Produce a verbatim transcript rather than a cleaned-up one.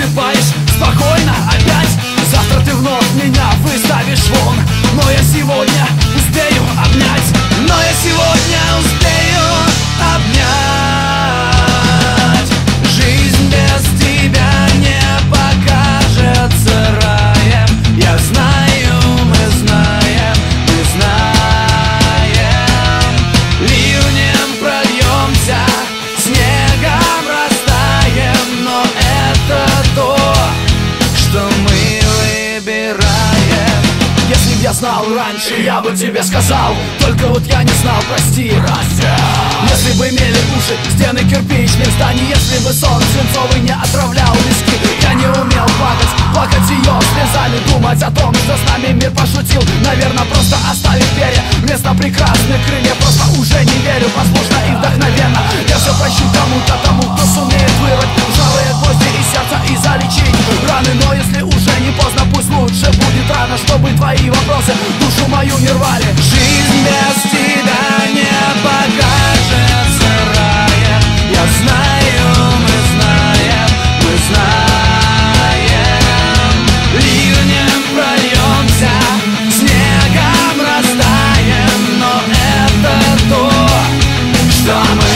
засыпаешь спокойно опять. Завтра ты вновь меня выставишь вон, но я сегодня успею обнять, но я сегодня успею обнять. Жизнь без тебя не покажется раем. Я знаю, мы знаем, мы знаем. Ливнем прольемся, снегом растаем, но это то, что мы выбираем. Если б я знал раньше, я бы тебе сказал, только вот я не знал, прости. Если бы имели уши, стены кирпичных зданий, если бы сон свинцовый не отравлял виски, я не умел плакать, плакать ее слезами, думать о том, что с нами мир пошутил. Наверное, просто оставив перья вместо прекрасных крыльев. Просто уже не верю, послушно и вдохновенно. Я все прощу кому-то, тому, кто сумеет вырвать ржавые гвозди из сердца и залечить раны. Но если уже не поздно, пусть лучше будет рано, чтобы твои вопросы душу мою не рвали. Жизнь без тебя не покажется раем. Я знаю, мы знаем, мы знаем. Ливнем прольемся, снегом растаем, но это то, что мы